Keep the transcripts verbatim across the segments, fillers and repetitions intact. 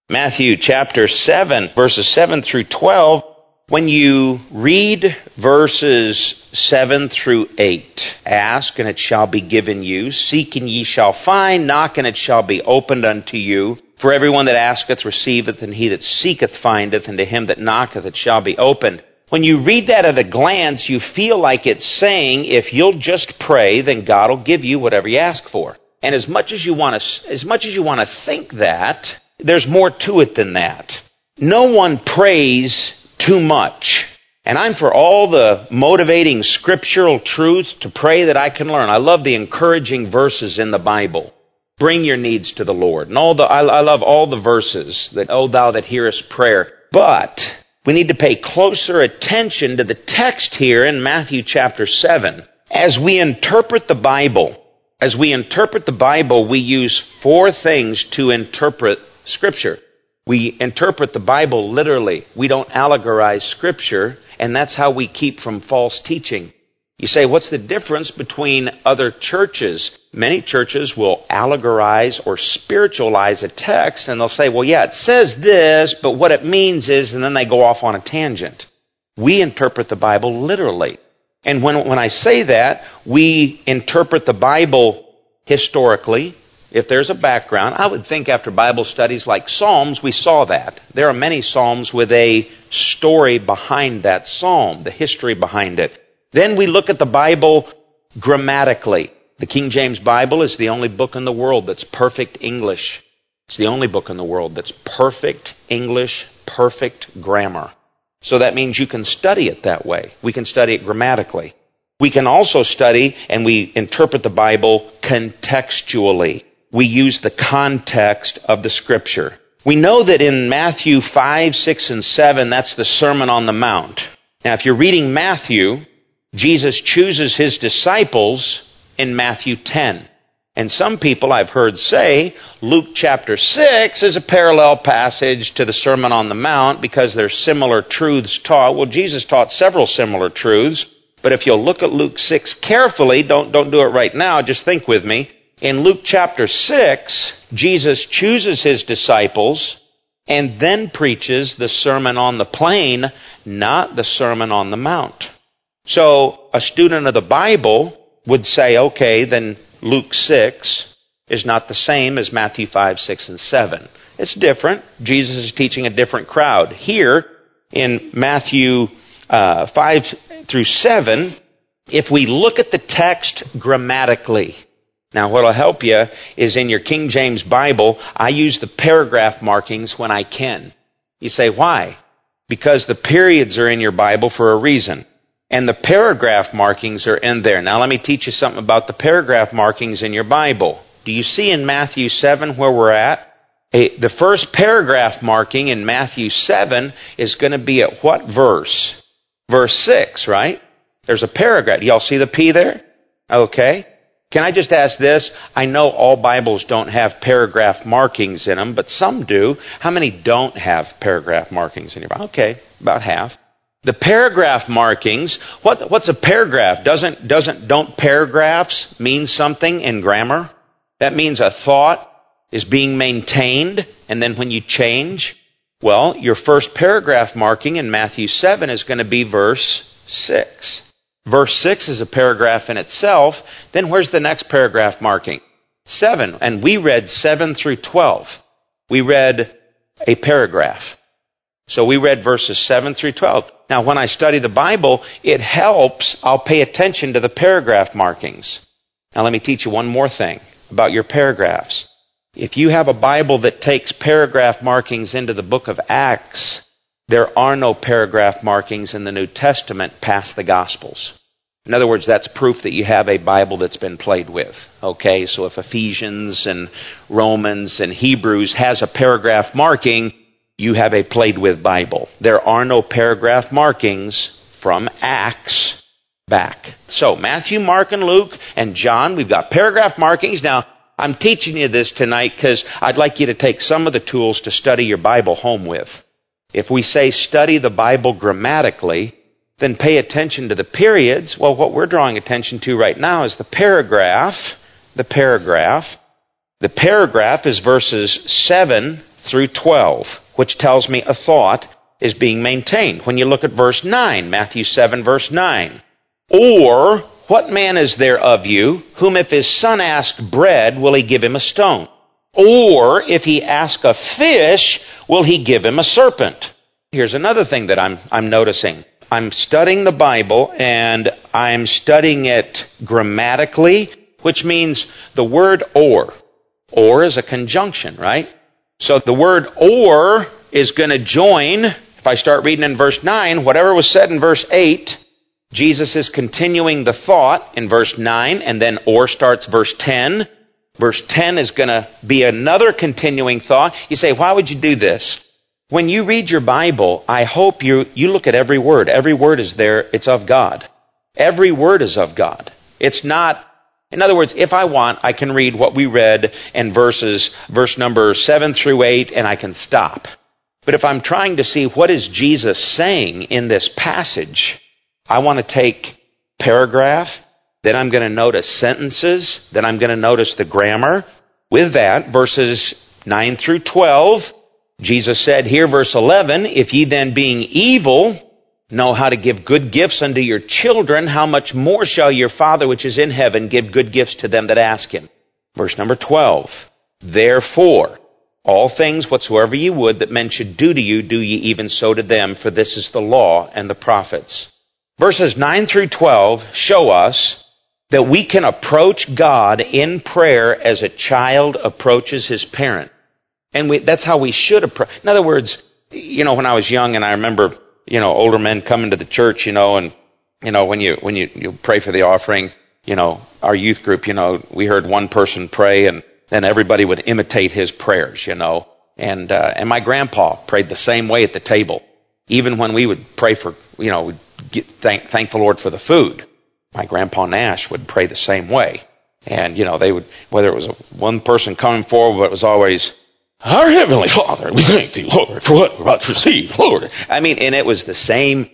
Matthew chapter seven, verses seven through twelve. When you read verses seven through eight, ask and it shall be given you, seek and ye shall find, knock and it shall be opened unto you. For everyone that asketh receiveth, and he that seeketh findeth, and to him that knocketh it shall be opened. When you read that at a glance, you feel like it's saying, if you'll just pray, then God will give you whatever you ask for. And as much as you want to, as much as you want to think that, there's more to it than that. No one prays too much. And I'm for all the motivating scriptural truth to pray that I can learn. I love the encouraging verses in the Bible. Bring your needs to the Lord. And all the, I, I love all the verses that, O thou that hearest prayer. But we need to pay closer attention to the text here in Matthew chapter seven. As we interpret the Bible, as we interpret the Bible, we use four things to interpret Scripture. We interpret the Bible literally. We don't allegorize Scripture, and that's how we keep from false teaching. You say, what's the difference between other churches? Many churches will allegorize or spiritualize a text, and they'll say, well, yeah, it says this, but what it means is, and then they go off on a tangent. We interpret the Bible literally. And when, when I say that, we interpret the Bible historically. If there's a background, I would think after Bible studies like Psalms, we saw that. There are many Psalms with a story behind that Psalm, the history behind it. Then we look at the Bible grammatically. The King James Bible is the only book in the world that's perfect English. It's the only book in the world that's perfect English, perfect grammar. So that means you can study it that way. We can study it grammatically. We can also study and we interpret the Bible contextually. We use the context of the Scripture. We know that in Matthew five, six, and seven, that's the Sermon on the Mount. Now, if you're reading Matthew, Jesus chooses his disciples in Matthew ten. And some people I've heard say Luke chapter six is a parallel passage to the Sermon on the Mount because there's similar truths taught. Well, Jesus taught several similar truths, but if you'll look at Luke six carefully, don't, don't do it right now, just think with me. In Luke chapter six, Jesus chooses his disciples and then preaches the Sermon on the Plain, not the Sermon on the Mount. So a student of the Bible would say, okay, then Luke six is not the same as Matthew five, six, and seven. It's different. Jesus is teaching a different crowd. Here in Matthew uh, five through seven, if we look at the text grammatically, now what will help you is in your King James Bible, I use the paragraph markings when I can. You say, why? Because the periods are in your Bible for a reason. And the paragraph markings are in there. Now let me teach you something about the paragraph markings in your Bible. Do you see in Matthew seven where we're at? A, the first paragraph marking in Matthew seven is going to be at what verse? Verse six, right? There's a paragraph. Y'all see the P there? Okay. Can I just ask this? I know all Bibles don't have paragraph markings in them, but some do. How many don't have paragraph markings in your Bible? Okay, about half. The paragraph markings, what, what's a paragraph? Doesn't, doesn't, don't paragraphs mean something in grammar? That means a thought is being maintained, and then when you change, well, your first paragraph marking in Matthew seven is going to be verse six. Verse six is a paragraph in itself. Then where's the next paragraph marking? seven. And we read seven through twelve. We read a paragraph. So we read verses seven through twelve. Now when I study the Bible, it helps. I'll pay attention to the paragraph markings. Now let me teach you one more thing about your paragraphs. If you have a Bible that takes paragraph markings into the book of Acts, there are no paragraph markings in the New Testament past the Gospels. In other words, that's proof that you have a Bible that's been played with. Okay, so if Ephesians and Romans and Hebrews has a paragraph marking, you have a played with Bible. There are no paragraph markings from Acts back. So Matthew, Mark, and Luke, and John, we've got paragraph markings. Now, I'm teaching you this tonight because I'd like you to take some of the tools to study your Bible home with. If we say study the Bible grammatically, then pay attention to the periods. Well, what we're drawing attention to right now is the paragraph. The paragraph. The paragraph is verses seven through twelve, which tells me a thought is being maintained. When you look at verse nine, Matthew seven, verse nine. Or, what man is there of you, whom if his son ask bread, will he give him a stone? Or, if he ask a fish, will he give him a serpent? Here's another thing that I'm, I'm noticing. I'm studying the Bible, and I'm studying it grammatically, which means the word or. Or is a conjunction, right? So the word or is going to join, if I start reading in verse nine, whatever was said in verse eight, Jesus is continuing the thought in verse nine, and then or starts verse ten. Verse ten is going to be another continuing thought. You say, why would you do this? When you read your Bible, I hope you, you look at every word. Every word is there. It's of God. Every word is of God. It's not, in other words, if I want, I can read what we read in verses, verse number seven through eight, and I can stop. But if I'm trying to see what is Jesus saying in this passage, I want to take paragraph, then I'm going to notice sentences, then I'm going to notice the grammar. With that, verses nine through twelve, Jesus said here, verse eleven, if ye then being evil know how to give good gifts unto your children, how much more shall your Father which is in heaven give good gifts to them that ask him? Verse number twelve, therefore, all things whatsoever ye would that men should do to you, do ye even so to them, for this is the law and the prophets. Verses nine through twelve show us that we can approach God in prayer as a child approaches his parent. And we, that's how we should approach. In other words, you know, when I was young and I remember, you know, older men coming to the church, you know, and, you know, when you, when you, you pray for the offering, you know, our youth group, you know, we heard one person pray and then everybody would imitate his prayers, you know. And, uh, and my grandpa prayed the same way at the table. Even when we would pray for, you know, get, thank, thank the Lord for the food, my grandpa Nash would pray the same way. And, you know, they would, whether it was a, one person coming forward, but it was always, our Heavenly Father, we thank thee, Lord, for what we're about to receive, Lord. I mean, and it was the same,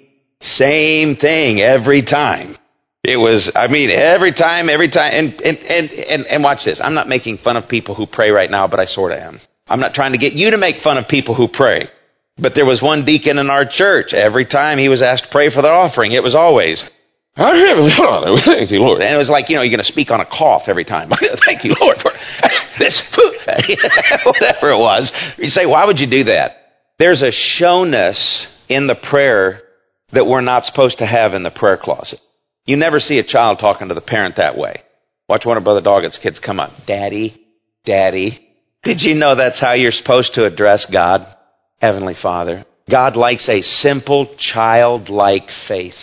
same thing every time. It was, I mean, every time, every time, and, and, and, and, and watch this. I'm not making fun of people who pray right now, but I sort of am. I'm not trying to get you to make fun of people who pray. But there was one deacon in our church. Every time he was asked to pray for the offering, it was always, our Heavenly Father, we thank you, Lord. And it was like, you know, you're going to speak on a cough every time. Thank you, Lord, for this food. Whatever it was. You say, why would you do that? There's a showness in the prayer that we're not supposed to have in the prayer closet. You never see a child talking to the parent that way. Watch one of Brother Doggett's kids come up. Daddy, Daddy. Did you know that's how you're supposed to address God? Heavenly Father. God likes a simple, childlike faith.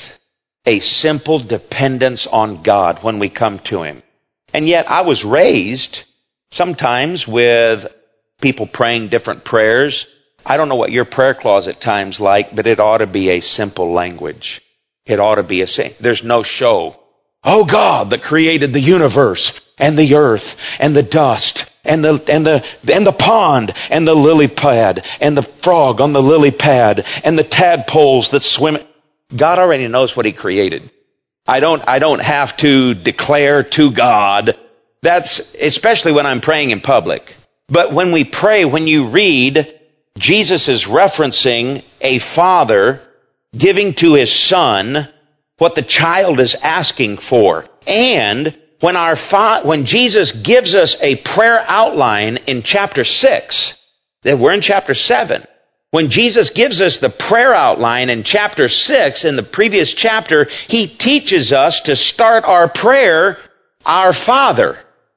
A simple dependence on God when we come to him. And yet I was raised sometimes with people praying different prayers. I don't know what your prayer closet time's like, but it ought to be a simple language. It ought to be a, there's no show. Oh God that created the universe and the earth and the dust and the, and the, and the pond and the lily pad and the frog on the lily pad and the tadpoles that swim. God already knows what he created. I don't, I don't have to declare to God. That's especially when I'm praying in public. But when we pray, when you read, Jesus is referencing a father giving to his son what the child is asking for. And when our fa- when Jesus gives us a prayer outline in chapter six, that we're in chapter seven. When Jesus gives us the prayer outline in chapter six, in the previous chapter, he teaches us to start our prayer, our Father,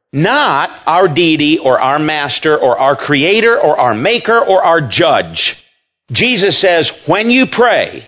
not our deity or our master or our creator or our maker or our judge. Jesus says, when you pray,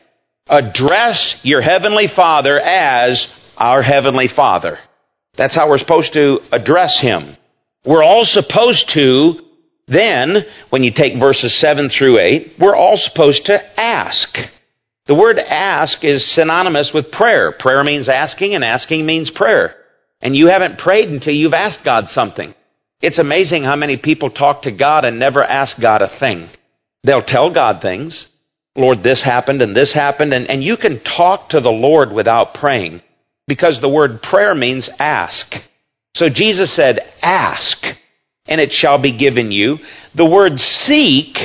address your heavenly Father as our heavenly Father. That's how we're supposed to address him. We're all supposed to, then, when you take verses seven through eight, we're all supposed to ask. The word ask is synonymous with prayer. Prayer means asking, and asking means prayer. And you haven't prayed until you've asked God something. It's amazing how many people talk to God and never ask God a thing. They'll tell God things. Lord, this happened and this happened. And, and you can talk to the Lord without praying, because the word prayer means ask. So Jesus said, ask. and it shall be given you. The word seek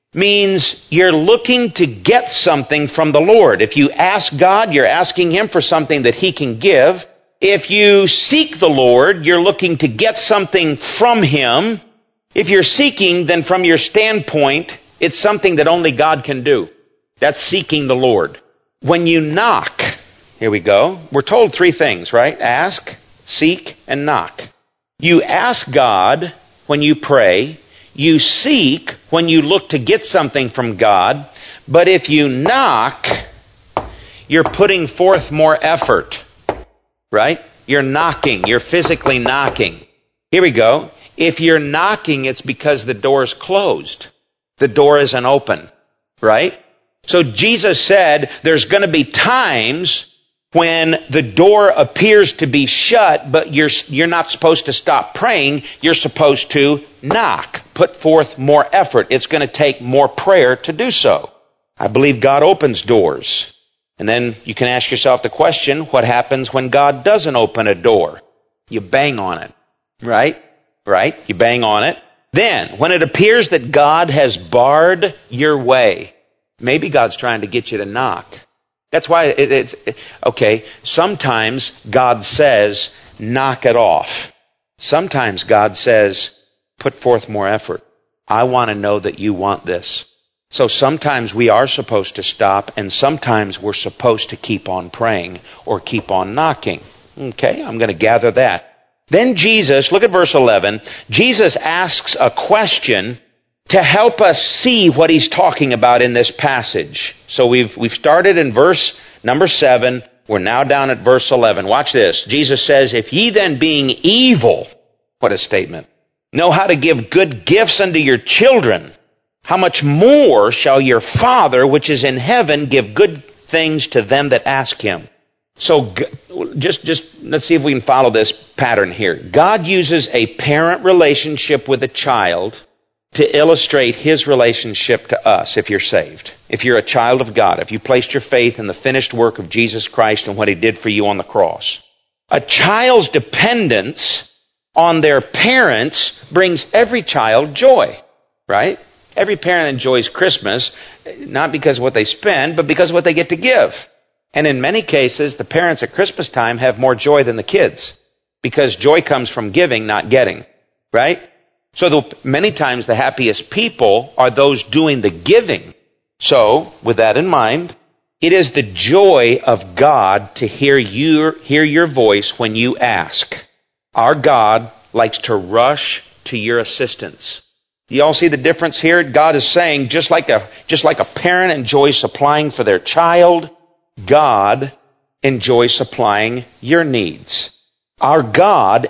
means you're looking to get something from the Lord. If you ask God, you're asking Him for something that He can give. If you seek the Lord, you're looking to get something from Him. If you're seeking, then from your standpoint, it's something that only God can do. That's seeking the Lord. When you knock, here we go. We're told three things, right? Ask, seek, and knock. You ask God when you pray. You seek when you look to get something from God. But if you knock, you're putting forth more effort. Right? You're knocking. You're physically knocking. Here we go. If you're knocking, it's because the door's closed. The door isn't open. Right? So Jesus said there's going to be times when the door appears to be shut, but you're, you're not supposed to stop praying. You're supposed to knock. Put forth more effort. It's going to take more prayer to do so. I believe God opens doors. And then you can ask yourself the question, what happens when God doesn't open a door? You bang on it. Right? Right? You bang on it. Then, when it appears that God has barred your way, maybe God's trying to get you to knock. That's why it, it's, okay, sometimes God says, knock it off. Sometimes God says, put forth more effort. I want to know that you want this. So sometimes we are supposed to stop, and sometimes we're supposed to keep on praying or keep on knocking. Okay, I'm going to gather that. Then Jesus, look at verse eleven, Jesus asks a question to help us see what He's talking about in this passage. So we've we've started in verse number seven. We're now down at verse eleven. Watch this. Jesus says, if ye then being evil, what a statement, know how to give good gifts unto your children, how much more shall your Father which is in heaven give good things to them that ask Him? So just, just let's see if we can follow this pattern here. God uses a parent relationship with a child to illustrate His relationship to us if you're saved. If you're a child of God, if you placed your faith in the finished work of Jesus Christ and what He did for you on the cross. A child's dependence on their parents brings every child joy, right? Every parent enjoys Christmas, not because of what they spend, but because of what they get to give. And in many cases, the parents at Christmas time have more joy than the kids, because joy comes from giving, not getting, right? So the, many times the happiest people are those doing the giving. So, with that in mind, it is the joy of God to hear your, hear your voice when you ask. Our God likes to rush to your assistance. You all see the difference here? God is saying, just like a, just like a parent enjoys supplying for their child, God enjoys supplying your needs. Our God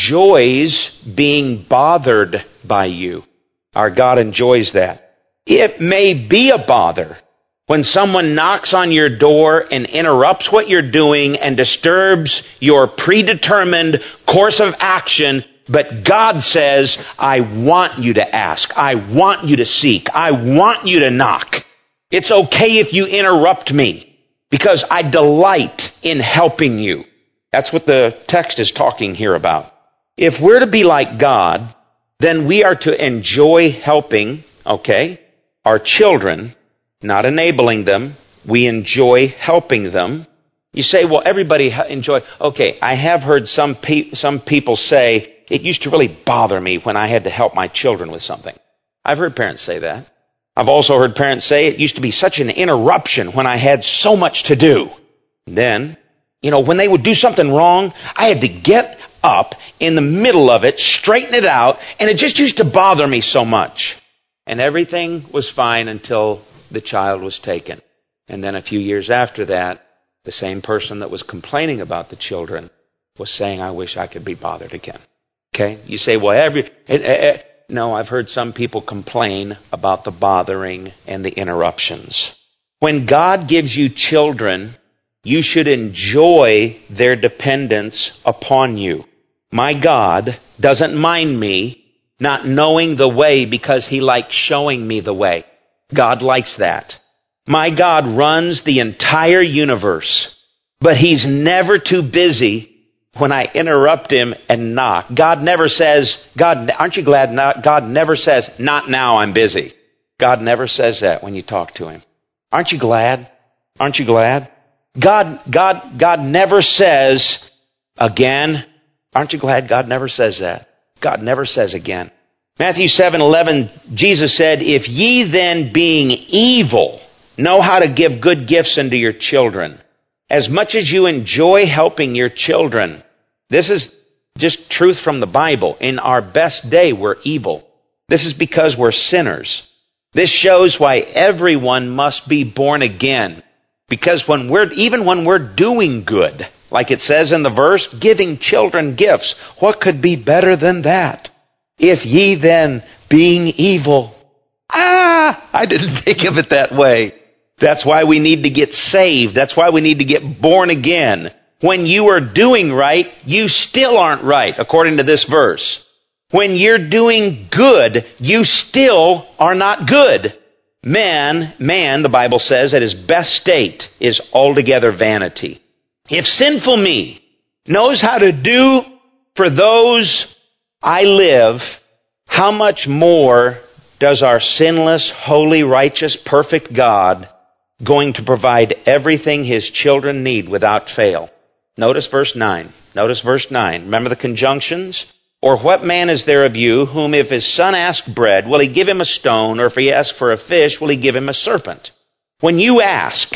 enjoys being bothered by you. Our God enjoys that. It may be a bother when someone knocks on your door and interrupts what you're doing and disturbs your predetermined course of action, but God says, I want you to ask. I want you to seek. I want you to knock. It's okay if you interrupt me, because I delight in helping you. That's what the text is talking here about. If we're to be like God, then we are to enjoy helping, okay, our children, not enabling them. We enjoy helping them. You say, well, everybody enjoy. Okay, I have heard some pe- some people say, it used to really bother me when I had to help my children with something. I've heard parents say that. I've also heard parents say it used to be such an interruption when I had so much to do. Then, you know, when they would do something wrong, I had to get up in the middle of it, straighten it out, and it just used to bother me so much. And everything was fine until the child was taken. And then a few years after that, the same person that was complaining about the children was saying, I wish I could be bothered again. Okay? You say, well, every... It, it, no, I've heard some people complain about the bothering and the interruptions. When God gives you children, you should enjoy their dependence upon you. My God doesn't mind me not knowing the way because He likes showing me the way. God likes that. My God runs the entire universe, but He's never too busy when I interrupt him and knock. God never says, God, aren't you glad not, God never says, not now, I'm busy. God never says that when you talk to him. Aren't you glad? Aren't you glad? God, God, God never says, again. Aren't you glad God never says that? God never says again. Matthew seven eleven, Jesus said, if ye then being evil know how to give good gifts unto your children, as much as you enjoy helping your children. This is just truth from the Bible. In our best day, we're evil. This is because we're sinners. This shows why everyone must be born again. Because when we're, even when we're doing good, like it says in the verse, giving children gifts, what could be better than that? If ye then, being evil. Ah, I didn't think of it that way. That's why we need to get saved. That's why we need to get born again. When you are doing right, you still aren't right, according to this verse. When you're doing good, you still are not good. Man, man, the Bible says, at his best state is altogether vanity. If sinful me knows how to do for those I live, how much more does our sinless, holy, righteous, perfect God going to provide everything his children need without fail? Notice verse nine. Notice verse nine. Remember the conjunctions? Or what man is there of you whom if his son ask bread, will he give him a stone? Or if he ask for a fish, will he give him a serpent? When you ask,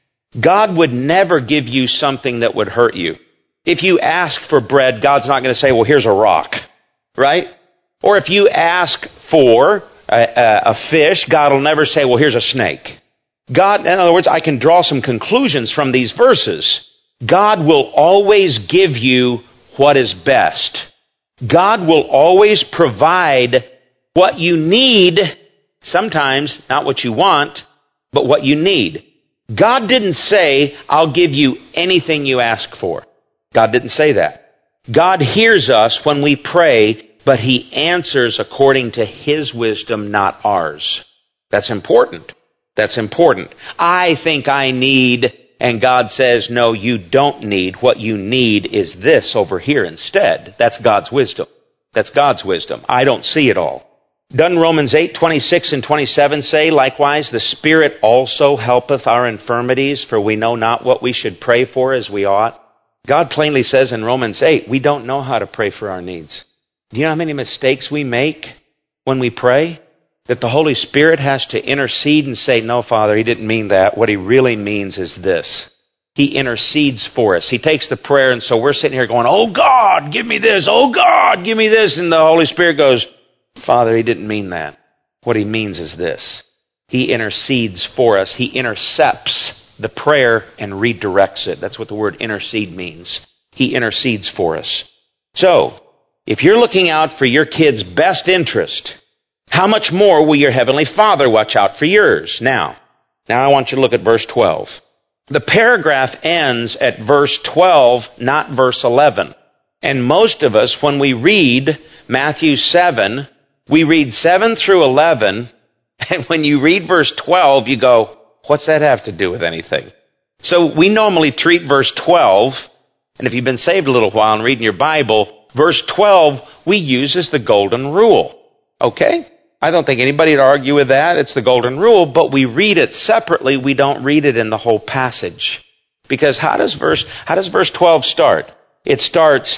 God would never give you something that would hurt you. If you ask for bread, God's not going to say, well, here's a rock. Right? Or if you ask for a, a, a fish, God will never say, well, here's a snake. God, in other words, I can draw some conclusions from these verses. God will always give you what is best. God will always provide what you need, sometimes not what you want, but what you need. God didn't say, I'll give you anything you ask for. God didn't say that. God hears us when we pray, but he answers according to his wisdom, not ours. That's important. That's important. I think I need, and God says, no, you don't need. What you need is this over here instead. That's God's wisdom. That's God's wisdom. I don't see it all. Doesn't Romans eight twenty-six and twenty-seven say, likewise, the Spirit also helpeth our infirmities, for we know not what we should pray for as we ought. God plainly says in Romans eight, we don't know how to pray for our needs. Do you know how many mistakes we make when we pray? That the Holy Spirit has to intercede and say, no, Father, he didn't mean that. What he really means is this. He intercedes for us. He takes the prayer, and so we're sitting here going, oh God, give me this. Oh God, give me this. And the Holy Spirit goes, Father, he didn't mean that. What he means is this. He intercedes for us. He intercepts the prayer and redirects it. That's what the word intercede means. He intercedes for us. So, if you're looking out for your kid's best interest, how much more will your heavenly Father watch out for yours? Now, now I want you to look at verse twelve. The paragraph ends at verse twelve, not verse eleven. And most of us, when we read Matthew seven, we read seven through eleven, and when you read verse twelve, you go, what's that have to do with anything? So we normally treat verse twelve, and if you've been saved a little while and reading your Bible, verse twelve we use as the golden rule. Okay? I don't think anybody would argue with that. It's the golden rule, but we read it separately. We don't read it in the whole passage. Because how does verse, how does verse twelve start? It starts,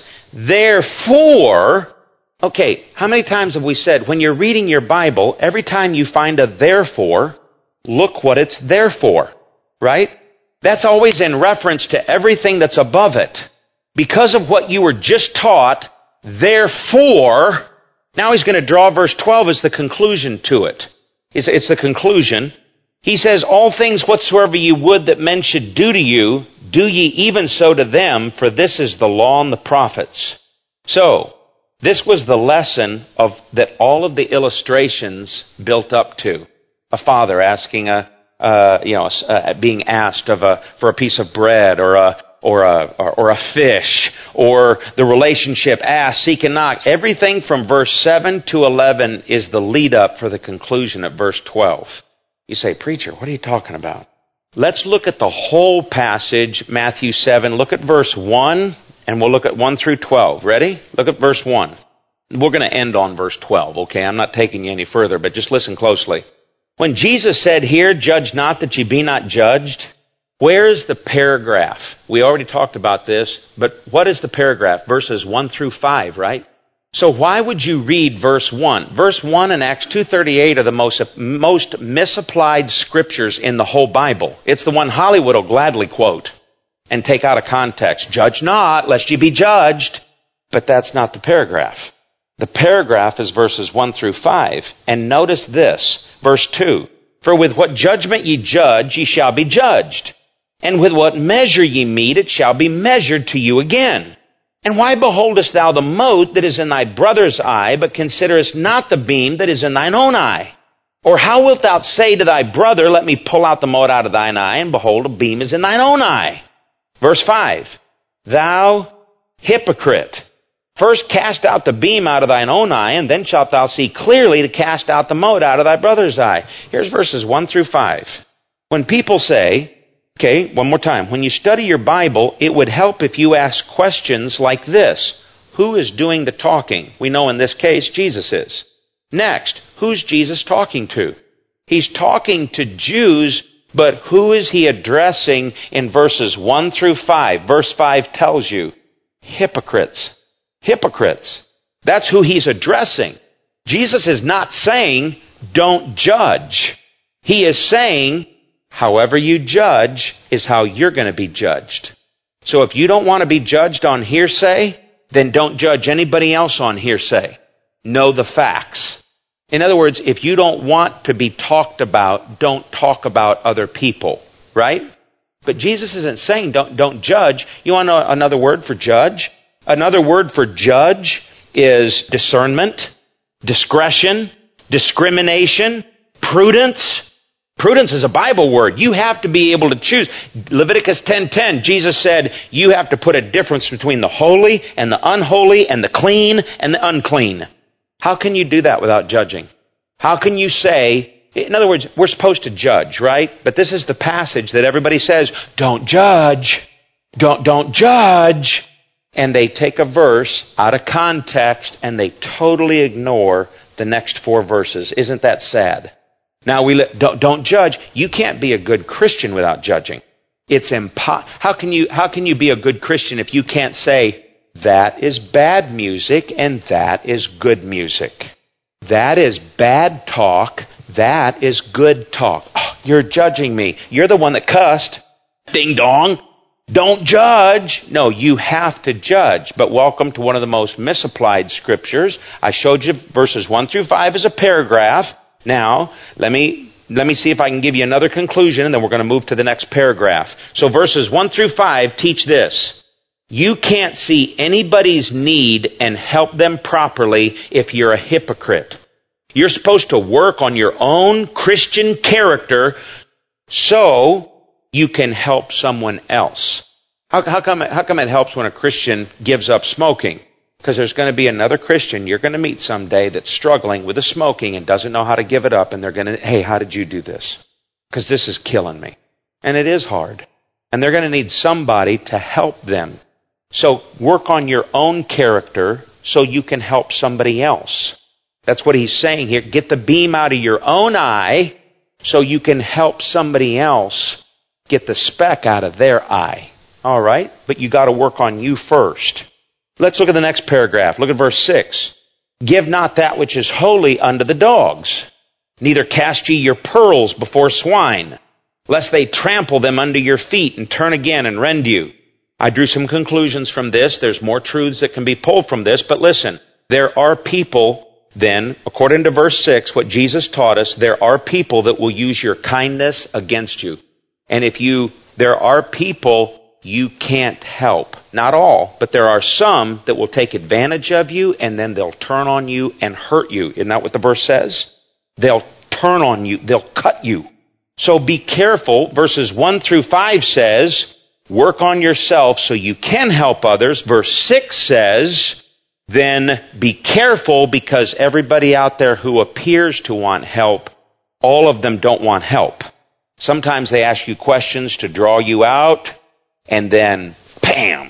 therefore. Okay, how many times have we said, when you're reading your Bible, every time you find a therefore, look what it's there for, right? That's always in reference to everything that's above it. Because of what you were just taught, therefore, now he's going to draw verse twelve as the conclusion to it. It's, it's the conclusion. He says, all things whatsoever you would that men should do to you, do ye even so to them, for this is the law and the prophets. So, this was the lesson of that all of the illustrations built up to. A father asking a, uh, you know, uh, being asked of a for a piece of bread, or a or a or, or a fish, or the relationship ask, seek, and knock. Everything from verse seven to eleven is the lead up for the conclusion at verse twelve. You say, preacher, what are you talking about? Let's look at the whole passage, Matthew seven. Look at verse one And we'll look at one through twelve. Ready? Look at verse one. We're going to end on verse twelve, okay? I'm not taking you any further, but just listen closely. When Jesus said here, judge not that ye be not judged, where's the paragraph? We already talked about this, but what is the paragraph? Verses one through five, right? So why would you read verse one? Verse one and Acts two thirty-eight are the most, most misapplied scriptures in the whole Bible. It's the one Hollywood will gladly quote and take out of context. Judge not, lest ye be judged. But that's not the paragraph. The paragraph is verses one through five. And notice this, verse two. For with what judgment ye judge, ye shall be judged. And with what measure ye mete, it shall be measured to you again. And why beholdest thou the mote that is in thy brother's eye, but considerest not the beam that is in thine own eye? Or how wilt thou say to thy brother, let me pull out the mote out of thine eye, and behold, a beam is in thine own eye? Verse five, thou hypocrite, first cast out the beam out of thine own eye, and then shalt thou see clearly to cast out the mote out of thy brother's eye. Here's verses one through five. When people say, okay, one more time, when you study your Bible, it would help if you ask questions like this. Who is doing the talking? We know in this case, Jesus is. Next, who's Jesus talking to? He's talking to Jews, but who is he addressing in verses one through five? Verse five tells you, hypocrites. Hypocrites. That's who he's addressing. Jesus is not saying, don't judge. He is saying, however you judge is how you're going to be judged. So if you don't want to be judged on hearsay, then don't judge anybody else on hearsay. Know the facts. In other words, if you don't want to be talked about, don't talk about other people, right? But Jesus isn't saying don't, don't judge. You want to know another word for judge? Another word for judge is discernment, discretion, discrimination, prudence. Prudence is a Bible word. You have to be able to choose. Leviticus ten ten, Jesus said, you have to put a difference between the holy and the unholy and the clean and the unclean. How can you do that without judging? How can you say, in other words, we're supposed to judge, right? But this is the passage that everybody says, don't judge, don't, don't judge. And they take a verse out of context and they totally ignore the next four verses. Isn't that sad? Now, we let, don't, don't judge. You can't be a good Christian without judging. It's impo- how can you how can you be a good Christian if you can't say, that is bad music and that is good music? That is bad talk. That is good talk. Oh, you're judging me. You're the one that cussed. Ding dong. Don't judge. No, you have to judge. But welcome to one of the most misapplied scriptures. I showed you verses one through five as a paragraph. Now, let me let me see if I can give you another conclusion, and then we're going to move to the next paragraph. So verses one through five teach this. You can't see anybody's need and help them properly if you're a hypocrite. You're supposed to work on your own Christian character so you can help someone else. How, how come, how come it helps when a Christian gives up smoking? Because there's going to be another Christian you're going to meet someday that's struggling with the smoking and doesn't know how to give it up, and they're going to, hey, how did you do this? Because this is killing me. And it is hard. And they're going to need somebody to help them. So work on your own character so you can help somebody else. That's what he's saying here. Get the beam out of your own eye so you can help somebody else get the speck out of their eye. All right? But you got to work on you first. Let's look at the next paragraph. Look at verse six. Give not that which is holy unto the dogs, neither cast ye your pearls before swine, lest they trample them under your feet and turn again and rend you. I drew some conclusions from this. There's more truths that can be pulled from this. But listen, there are people then, according to verse six, what Jesus taught us, there are people that will use your kindness against you. And if you, there are people you can't help. Not all, but there are some that will take advantage of you and then they'll turn on you and hurt you. Isn't that what the verse says? They'll turn on you. They'll cut you. So be careful. Verses one through five says, work on yourself so you can help others. Verse six says, then be careful because everybody out there who appears to want help, all of them don't want help. Sometimes they ask you questions to draw you out, and then, bam,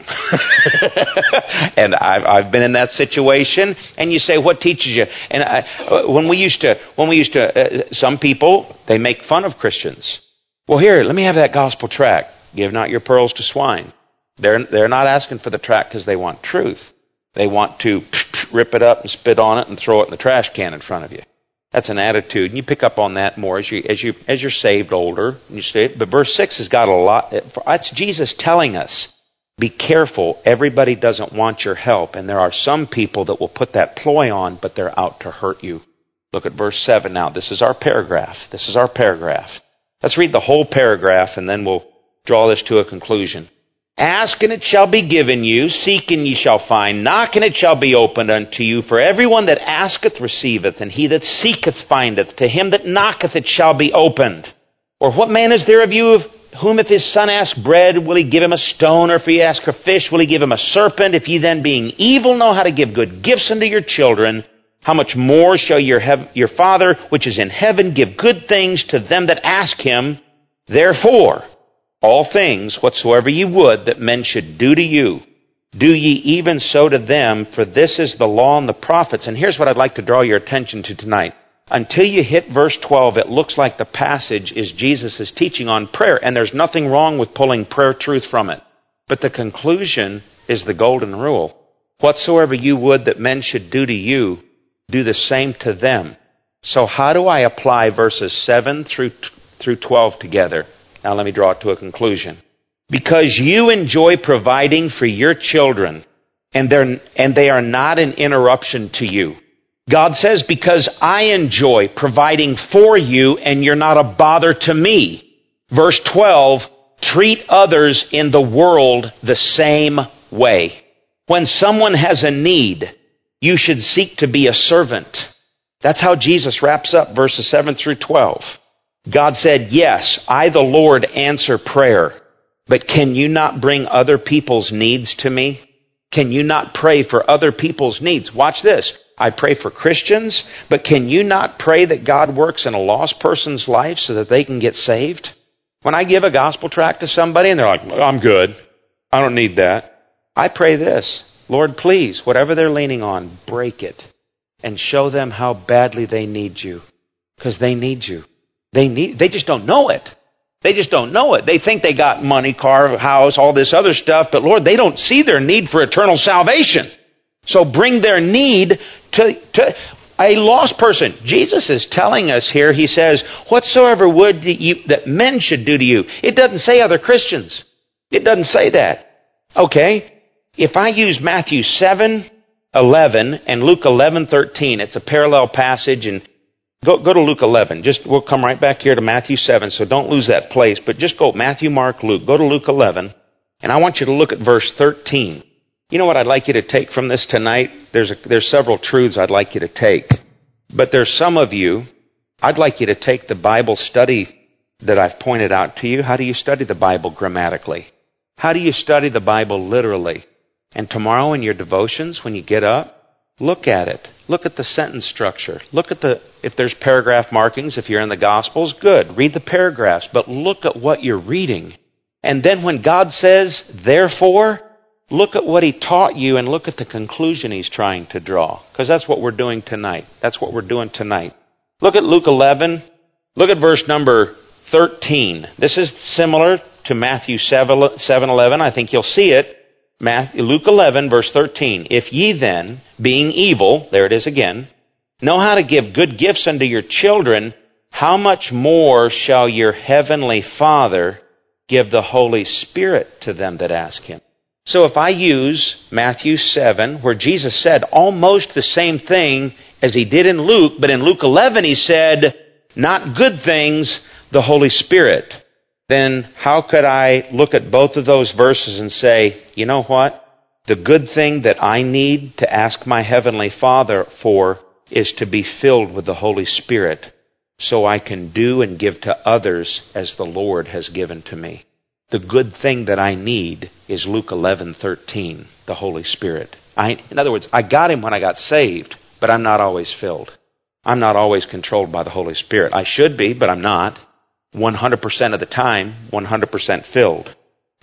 And I've, I've been in that situation. And you say, what teaches you? And I, when we used to, when we used to, uh, some people, they make fun of Christians. Well, here, let me have that gospel tract. Give not your pearls to swine. They're, they're not asking for the tract because they want truth. They want to rip it up and spit on it and throw it in the trash can in front of you. That's an attitude, and you pick up on that more as you as you as you're saved older. And you say, but verse six has got a lot. It's Jesus telling us, be careful. Everybody doesn't want your help, and there are some people that will put that ploy on, but they're out to hurt you. Look at verse seven now. This is our paragraph. This is our paragraph. Let's read the whole paragraph, and then we'll draw this to a conclusion. Ask, and it shall be given you. Seek, and ye shall find. Knock, and it shall be opened unto you. For everyone that asketh receiveth, and he that seeketh findeth. To him that knocketh it shall be opened. Or what man is there of you of whom if his son ask bread, will he give him a stone? Or if he ask a fish, will he give him a serpent? If ye then, being evil, know how to give good gifts unto your children, how much more shall your, hev- your Father which is in heaven give good things to them that ask him? Therefore, all things whatsoever ye would that men should do to you, do ye even so to them, for this is the law and the prophets. And here's what I'd like to draw your attention to tonight. Until you hit verse twelve, it looks like the passage is Jesus' teaching on prayer, and there's nothing wrong with pulling prayer truth from it. But the conclusion is the golden rule. Whatsoever you would that men should do to you, do the same to them. So how do I apply verses seven through through twelve together? Now let me draw it to a conclusion. Because you enjoy providing for your children, and they're and they are not an interruption to you. God says, because I enjoy providing for you, and you're not a bother to me. Verse twelve, treat others in the world the same way. When someone has a need, you should seek to be a servant. That's how Jesus wraps up verses seven through twelve. God said, yes, I the Lord answer prayer, but can you not bring other people's needs to me? Can you not pray for other people's needs? Watch this. I pray for Christians, but can you not pray that God works in a lost person's life so that they can get saved? When I give a gospel tract to somebody and they're like, I'm good, I don't need that, I pray this, Lord, please, whatever they're leaning on, break it and show them how badly they need you, because they need you. They need, they just don't know it. They just don't know it. They think they got money, car, house, all this other stuff, but Lord, they don't see their need for eternal salvation. So bring their need to, to a lost person. Jesus is telling us here, he says, whatsoever would that, you, that men should do to you. It doesn't say other Christians. It doesn't say that. Okay, if I use Matthew seven eleven and Luke eleven thirteen, it's a parallel passage, and Go, go to Luke eleven. Just, we'll come right back here to Matthew seven, so don't lose that place. But just go Matthew, Mark, Luke. Go to Luke eleven, and I want you to look at verse thirteen. You know what I'd like you to take from this tonight? There's, a, there's several truths I'd like you to take. But there's some of you, I'd like you to take the Bible study that I've pointed out to you. How do you study the Bible grammatically? How do you study the Bible literally? And tomorrow in your devotions, when you get up, look at it. Look at the sentence structure. Look at the, if there's paragraph markings, if you're in the Gospels, good. Read the paragraphs, but look at what you're reading. And then when God says, therefore, look at what He taught you and look at the conclusion He's trying to draw. Because that's what we're doing tonight. That's what we're doing tonight. Look at Luke eleven. Look at verse number thirteen. This is similar to Matthew seven eleven. I think you'll see it. Matthew, Luke eleven, verse thirteen. If ye then, being evil, there it is again, know how to give good gifts unto your children, how much more shall your heavenly Father give the Holy Spirit to them that ask Him? So if I use Matthew seven, where Jesus said almost the same thing as He did in Luke, but in Luke eleven He said, not good things, the Holy Spirit. Then how could I look at both of those verses and say, you know what? The good thing that I need to ask my Heavenly Father for is to be filled with the Holy Spirit so I can do and give to others as the Lord has given to me. The good thing that I need is Luke eleven thirteen, the Holy Spirit. I, in other words, I got Him when I got saved, but I'm not always filled. I'm not always controlled by the Holy Spirit. I should be, but I'm not. one hundred percent of the time, one hundred percent filled.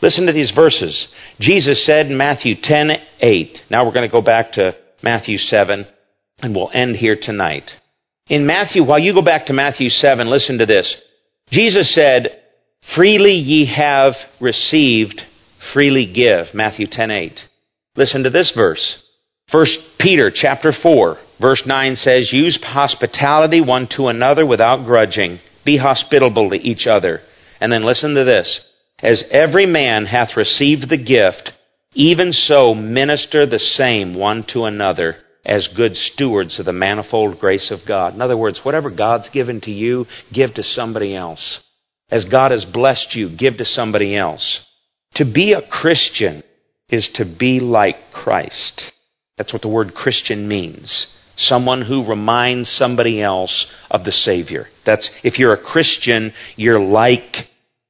Listen to these verses. Jesus said in Matthew ten eight. Now we're going to go back to Matthew seven, and we'll end here tonight. In Matthew, while you go back to Matthew seven, listen to this. Jesus said, freely ye have received, freely give. Matthew ten eight. Listen to this verse. First Peter chapter four, verse nine says, use hospitality one to another without grudging. Be hospitable to each other. And then listen to this. As every man hath received the gift, even so minister the same one to another as good stewards of the manifold grace of God. In other words, whatever God's given to you, give to somebody else. As God has blessed you, give to somebody else. To be a Christian is to be like Christ. That's what the word Christian means. Someone who reminds somebody else of the Savior. That's, if you're a Christian, you're like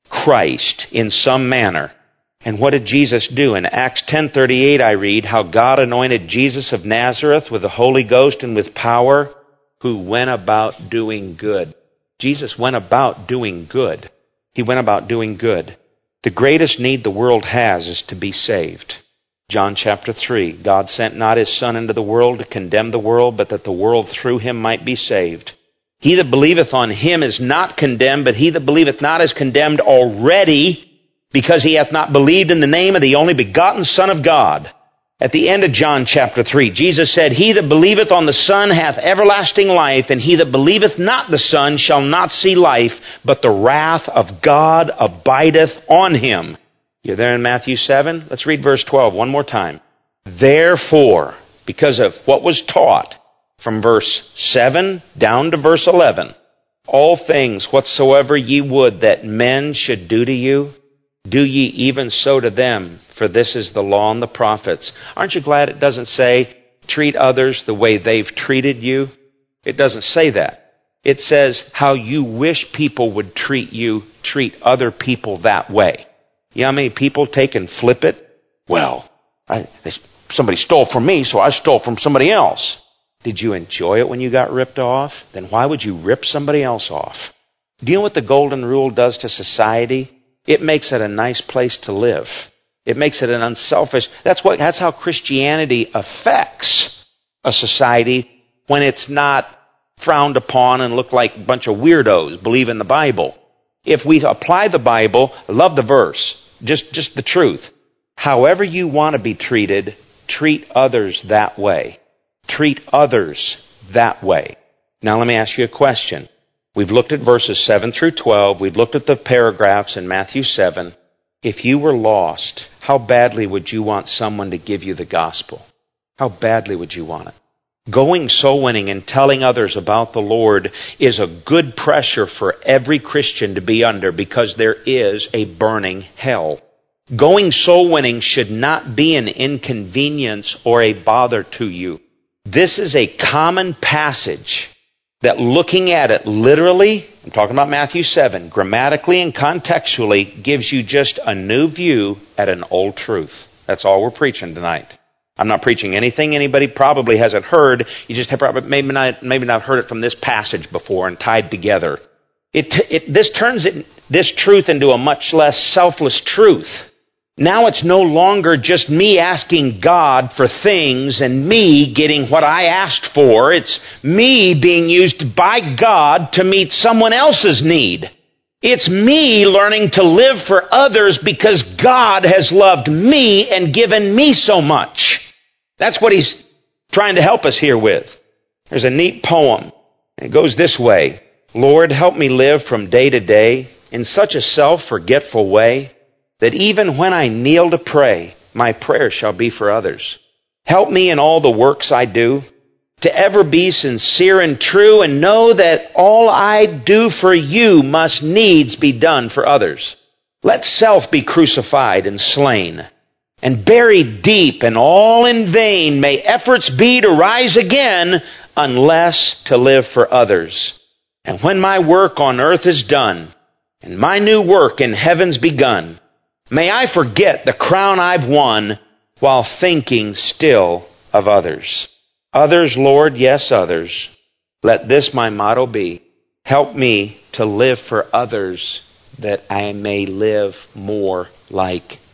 Christ in some manner. And what did Jesus do? In Acts ten thirty-eight I read how God anointed Jesus of Nazareth with the Holy Ghost and with power, who went about doing good. Jesus went about doing good. He went about doing good. The greatest need the world has is to be saved. John chapter three, God sent not his Son into the world to condemn the world, but that the world through him might be saved. He that believeth on him is not condemned, but he that believeth not is condemned already, because he hath not believed in the name of the only begotten Son of God. At the end of John chapter three, Jesus said, he that believeth on the Son hath everlasting life, and he that believeth not the Son shall not see life, but the wrath of God abideth on him. You're there in Matthew seven? Let's read verse twelve one more time. Therefore, because of what was taught from verse seven down to verse eleven, all things whatsoever ye would that men should do to you, do ye even so to them, for this is the law and the prophets. Aren't you glad it doesn't say, treat others the way they've treated you? It doesn't say that. It says, how you wish people would treat you, treat other people that way. You know how many people take and flip it? Well, I, somebody stole from me, so I stole from somebody else. Did you enjoy it when you got ripped off? Then why would you rip somebody else off? Do you know what the golden rule does to society? It makes it a nice place to live. It makes it an unselfish... That's what. That's how Christianity affects a society when it's not frowned upon and look like a bunch of weirdos believe in the Bible. If we apply the Bible, I love the verse, just, just the truth. However you want to be treated, treat others that way. Treat others that way. Now let me ask you a question. We've looked at verses seven through twelve. We've looked at the paragraphs in Matthew seven. If you were lost, how badly would you want someone to give you the gospel? How badly would you want it? Going soul winning and telling others about the Lord is a good pressure for every Christian to be under, because there is a burning hell. Going soul winning should not be an inconvenience or a bother to you. This is a common passage that, looking at it literally, I'm talking about Matthew seven, grammatically and contextually, gives you just a new view at an old truth. That's all we're preaching tonight. I'm not preaching anything anybody probably hasn't heard. You just have probably maybe not maybe not heard it from this passage before and tied together. It, it this turns it, this truth into a much less selfless truth. Now it's no longer just me asking God for things and me getting what I asked for. It's me being used by God to meet someone else's need. It's me learning to live for others because God has loved me and given me so much. That's what he's trying to help us here with. There's a neat poem. It goes this way. Lord, help me live from day to day in such a self-forgetful way that even when I kneel to pray, my prayer shall be for others. Help me in all the works I do to ever be sincere and true, and know that all I do for you must needs be done for others. Let self be crucified and slain, and buried deep, and all in vain may efforts be to rise again, unless to live for others. And when my work on earth is done, and my new work in heaven's begun, may I forget the crown I've won, while thinking still of others. Others, Lord, yes, others. Let this my motto be. Help me to live for others, that I may live more like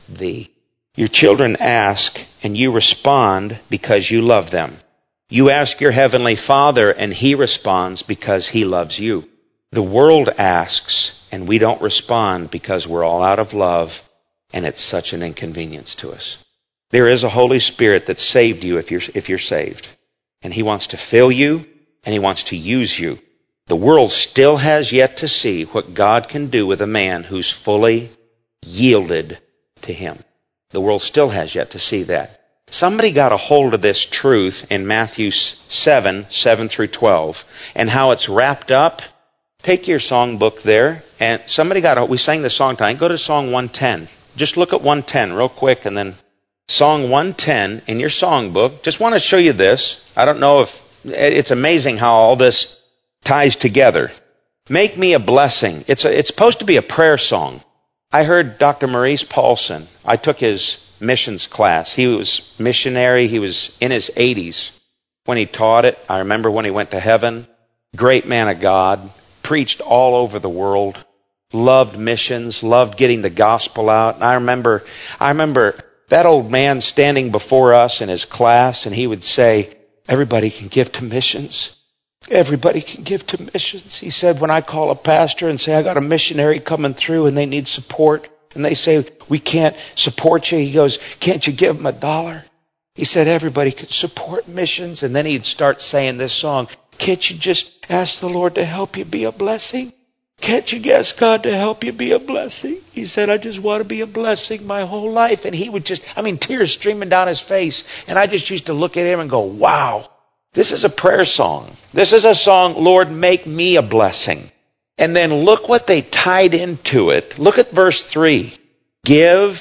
thee. Your children ask, and you respond because you love them. You ask your heavenly Father, and He responds because He loves you. The world asks, and we don't respond because we're all out of love, and it's such an inconvenience to us. There is a Holy Spirit that saved you if you're, if you're saved. And He wants to fill you, and He wants to use you. The world still has yet to see what God can do with a man who's fully yielded to Him. The world still has yet to see that. Somebody got a hold of this truth in Matthew seven, seven through twelve, and how it's wrapped up. Take your songbook there, and somebody got a, we sang the song tonight. Go to Song one ten. Just look at one ten real quick, and then Song one ten in your songbook. Just want to show you this. I don't know if, it's amazing how all this ties together. Make me a blessing. It's a, it's supposed to be a prayer song. I heard Doctor Maurice Paulson. I took his missions class. He was missionary. He was in his eighties when he taught it. I remember when he went to heaven. Great man of God. Preached all over the world. Loved missions. Loved getting the gospel out. And I remember, I remember that old man standing before us in his class, and he would say, everybody can give to missions. Everybody can give to missions. He said, when I call a pastor and say, I got a missionary coming through and they need support, and they say, we can't support you. He goes, can't you give them a dollar? He said, everybody can support missions. And then he'd start saying this song, can't you just ask the Lord to help you be a blessing? Can't you ask God to help you be a blessing? He said, I just want to be a blessing my whole life. And he would just, I mean, tears streaming down his face. And I just used to look at him and go, wow, this is a prayer song. This is a song, Lord, make me a blessing. And then look what they tied into it. Look at verse three. Give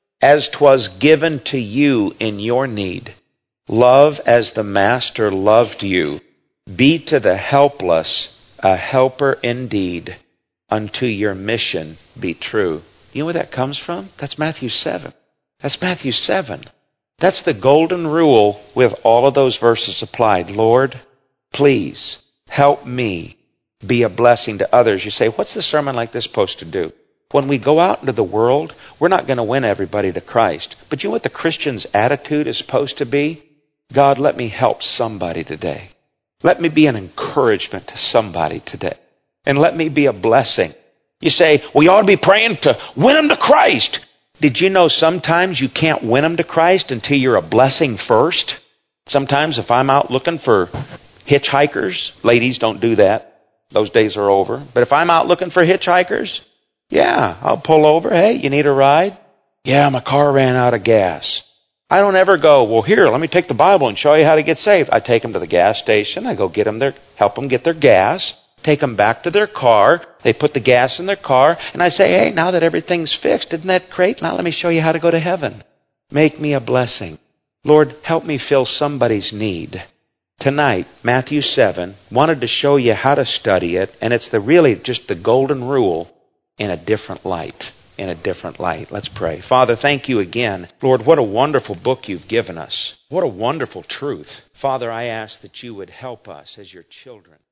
as 'twas given to you in your need. Love as the Master loved you. Be to the helpless a helper indeed. Unto your mission be true. You know where that comes from? That's Matthew seven. That's Matthew seven. That's the golden rule with all of those verses applied. Lord, please help me be a blessing to others. You say, what's the sermon like this supposed to do? When we go out into the world, we're not going to win everybody to Christ. But you know what the Christian's attitude is supposed to be? God, let me help somebody today. Let me be an encouragement to somebody today. And let me be a blessing. You say, well, you ought to be praying to win them to Christ. Did you know sometimes you can't win them to Christ until you're a blessing first? Sometimes if I'm out looking for hitchhikers, ladies, don't do that. Those days are over. But if I'm out looking for hitchhikers, yeah, I'll pull over. Hey, you need a ride? Yeah, my car ran out of gas. I don't ever go, well, here, let me take the Bible and show you how to get saved. I take them to the gas station. I go get them their, help them get their gas. Take them back to their car. They put the gas in their car. And I say, hey, now that everything's fixed, isn't that great? Now let me show you how to go to heaven. Make me a blessing. Lord, help me fill somebody's need. Tonight, Matthew seven, wanted to show you how to study it. And it's the really just the golden rule in a different light. In a different light. Let's pray. Father, thank you again. Lord, what a wonderful book you've given us. What a wonderful truth. Father, I ask that you would help us as your children.